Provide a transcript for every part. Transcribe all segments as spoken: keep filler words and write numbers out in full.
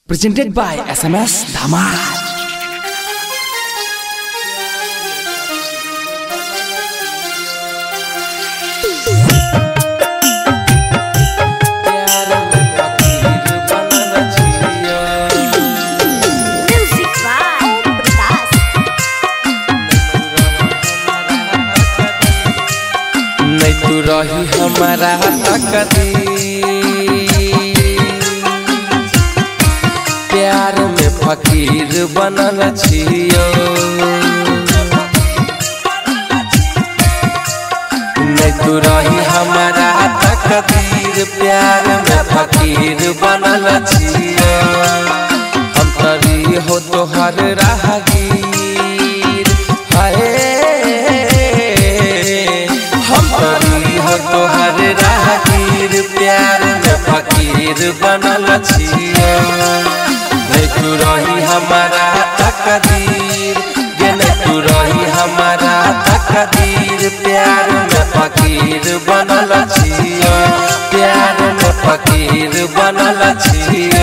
Presented by S M S Dhamal. तू रही हमारा तकदीर, प्यार में फकीर बनल छियो। नहीं तू रही हमारा तकदीर, प्यार में फकीर बनल छियो। हम तरी हो तोहर राहगीर, हाय तोहर राहगीर, प्यार में फकीर बनल छियो। नहीं तू रही हमारा तकदीर, ये नहीं तू रही हमारा तकदीर, प्यार में फकीर बनल छियो, प्यार में फकीर बनल छियो।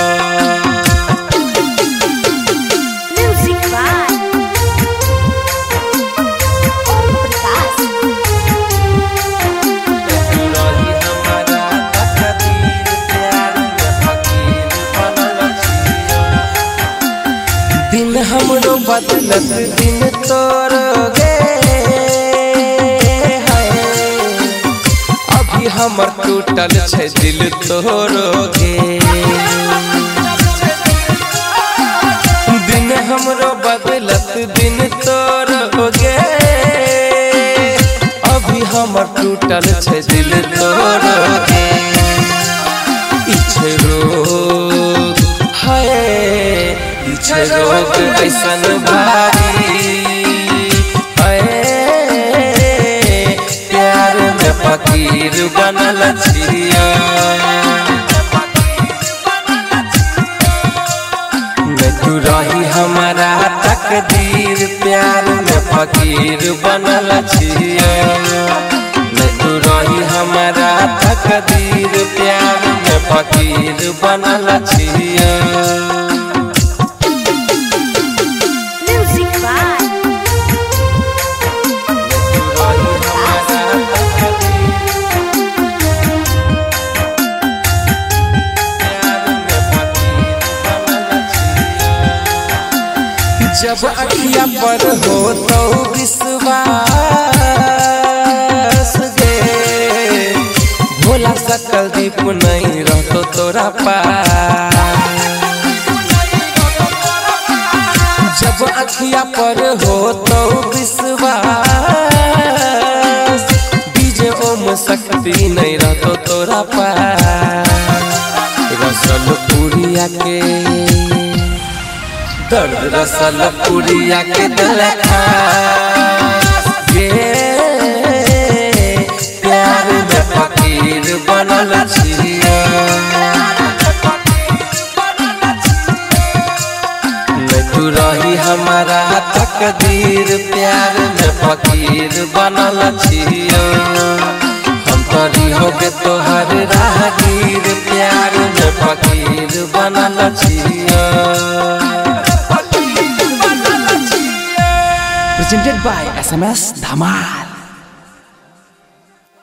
दिन हमरो बदलत दिन तोरोगे, अभी हमर टूटल छै दिल तोरोगे। दिन हमरो बदलत दिन तोरोगे, अभी हमर टूटल छै दिल तोरोगे। इच्छे रोग हाय इच्छे रोग ऐसन भारी, हाय प्यार में फकीर बनल छियो। नहीं तू रही हमारा तकदीर, प्यार में फकीर बनल छियो। नहीं तू रही हमारा तकदीर, प्यार में फकीर बनल छियो। जब अखिया पर हो तो विश्वास गे, भोला सकल दीप नहीं रहतो तोरा पास। जब अखिया पर हो तो विश्वास, डीजे ओम शक्ति नहीं रहतो तोरा पास। रसल पुरिया के दर्द रसल पुरिया के दलखा गे, प्यार में फकीर बनल छियो। नहीं तू रही हमारा तकदीर, प्यार में फकीर बनल छियो। हम तरी होगे तोहर राहगीर, प्यार में फकीर बनल छियो। Presented by S M S Dhamal.